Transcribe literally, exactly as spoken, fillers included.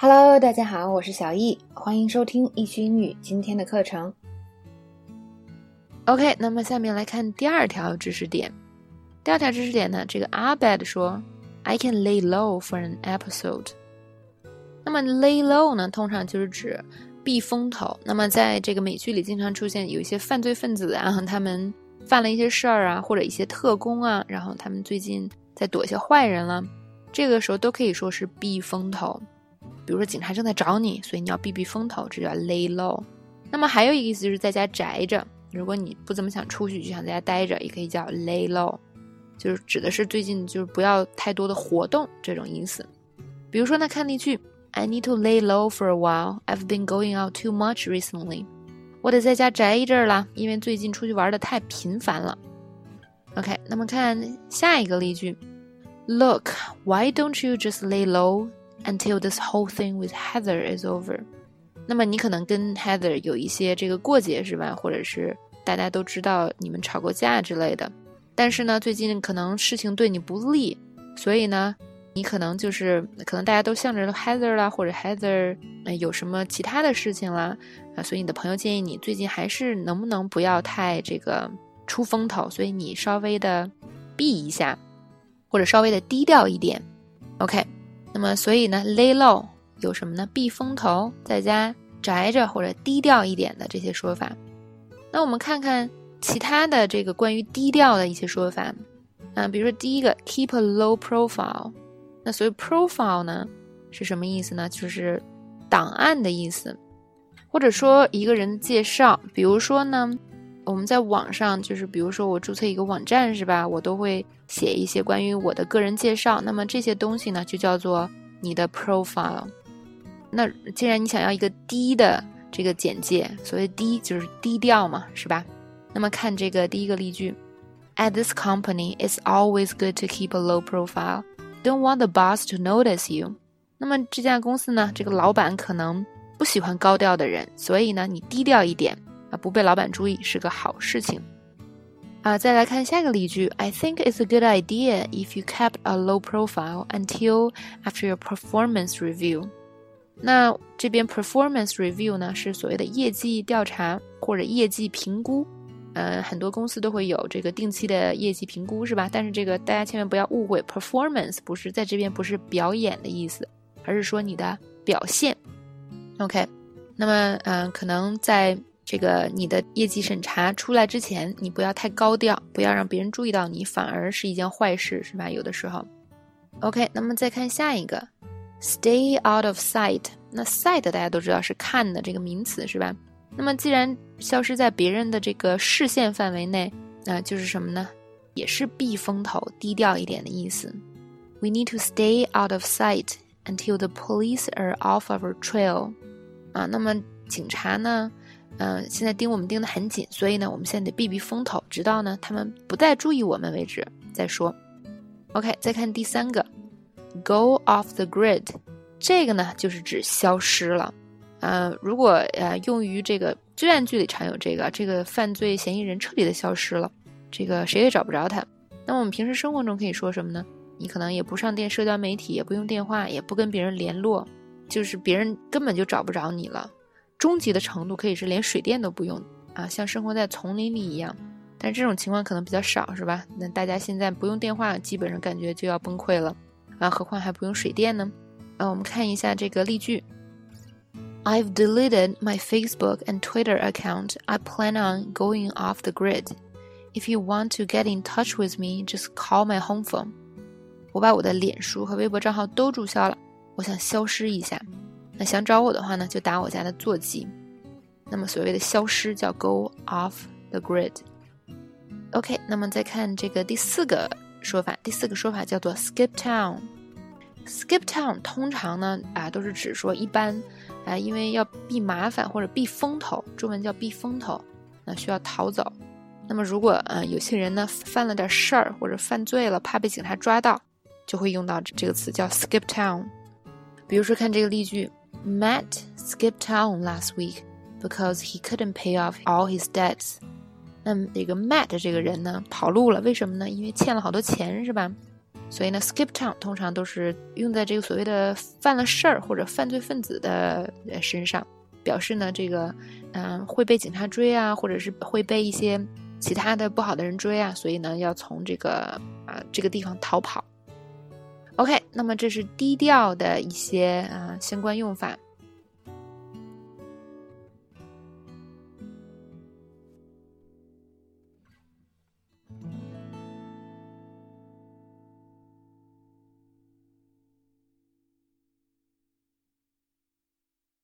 Hello， 大家好，我是小易，欢迎收听易趣英语今天的课程。OK， 那么下面来看第二条知识点。第二条知识点呢，这个 Abed 说 I can lay low for an episode。 那么 lay low 呢，通常就是指避风头。那么在这个美剧里经常出现有一些犯罪分子啊，他们犯了一些事儿啊，或者一些特工啊，然后他们最近在躲一些坏人了，这个时候都可以说是避风头。比如说警察正在找你，所以你要避避风头，这叫 lay low。 那么还有一个意思就是在家宅着，如果你不怎么想出去，就想在家待着，也可以叫 lay low， 就是指的是最近就是不要太多的活动这种意思。比如说呢，看例句 I need to lay low for a while, I've been going out too much recently。 我得在家宅一阵儿啦，因为最近出去玩的太频繁了。 OK， 那么看下一个例句 Look, why don't you just lay low until this whole thing with Heather is over。 那么你可能跟 Heather 有一些这个过节是吧，或者是大家都知道你们吵过架之类的，但是呢最近可能事情对你不利，所以呢你可能就是可能大家都向着 Heather 啦，或者 Heather、呃、有什么其他的事情啦、啊、所以你的朋友建议你最近还是能不能不要太这个出风头，所以你稍微的避一下，或者稍微的低调一点。 OK，那么所以呢 lay low 有什么呢？避风头，在家宅着或者低调一点的这些说法。那我们看看其他的这个关于低调的一些说法、啊、比如说第一个 keep a low profile。 那所谓 profile 呢是什么意思呢？就是档案的意思，或者说一个人的介绍。比如说呢我们在网上就是比如说我注册一个网站是吧，我都会写一些关于我的个人介绍，那么这些东西呢就叫做你的 profile。 那既然你想要一个低的这个简介，所谓低就是低调嘛，是吧？那么看这个第一个例句 At this company, it's always good to keep a low profile. Don't want the boss to notice you. 那么这家公司呢，这个老板可能不喜欢高调的人，所以呢你低调一点啊，不被老板注意是个好事情啊。再来看下个例句 I think it's a good idea if you kept a low profile until after your performance review。 那这边 performance review 呢是所谓的业绩调查或者业绩评估，呃，很多公司都会有这个定期的业绩评估是吧？但是这个大家千万不要误会， performance 不是在这边不是表演的意思，而是说你的表现。 OK， 那么嗯、呃，可能在这个你的业绩审查出来之前，你不要太高调，不要让别人注意到你，反而是一件坏事是吧？有的时候 OK， 那么再看下一个 Stay out of sight。 那 sight 大家都知道是看的这个名词是吧？那么既然消失在别人的这个视线范围内，那、呃、就是什么呢？也是避风头，低调一点的意思。 We need to stay out of sight until the police are off our trail。 啊，那么警察呢呃，现在盯我们盯得很紧，所以呢我们现在得避避风头，直到呢他们不再注意我们为止再说。 OK， 再看第三个 Go off the grid。 这个呢就是指消失了。呃，如果呃用于这个罪案剧里常有这个这个犯罪嫌疑人彻底的消失了，这个谁也找不着他。那么我们平时生活中可以说什么呢？你可能也不上电社交媒体，也不用电话，也不跟别人联络，就是别人根本就找不着你了。终极的程度可以是连水电都不用啊，像生活在丛林里一样。但是这种情况可能比较少是吧？那大家现在不用电话基本上感觉就要崩溃了啊，何况还不用水电呢？啊，我们看一下这个例句 I've deleted my Facebook and Twitter account. I plan on going off the grid. If you want to get in touch with me, just call my home phone. 我把我的脸书和微博账号都注销了，我想消失一下。那想找我的话呢，就打我家的座机。那么所谓的消失叫 go off the grid。 OK， 那么再看这个第四个说法，第四个说法叫做 skip town。 skip town 通常呢啊都是指说一般啊因为要避麻烦或者避风头，中文叫避风头，那需要逃走。那么如果呃有些人呢犯了点事儿或者犯罪了，怕被警察抓到，就会用到这个词叫 skip town。 比如说看这个例句 Matt skipped town last week because he couldn't pay off all his debts。 那么这个 Matt 这个人呢跑路了，为什么呢？因为欠了好多钱是吧？ 所以呢 skip town 通常都是用在这个所谓的犯了事儿或者犯罪分子的身上，表示呢这个嗯、呃、会被警察追啊，或者是会被一些其他的不好的人追啊，所以呢要从这个啊、呃、这个地方逃跑。OK， 那么这是低调的一些啊、呃、相关用法。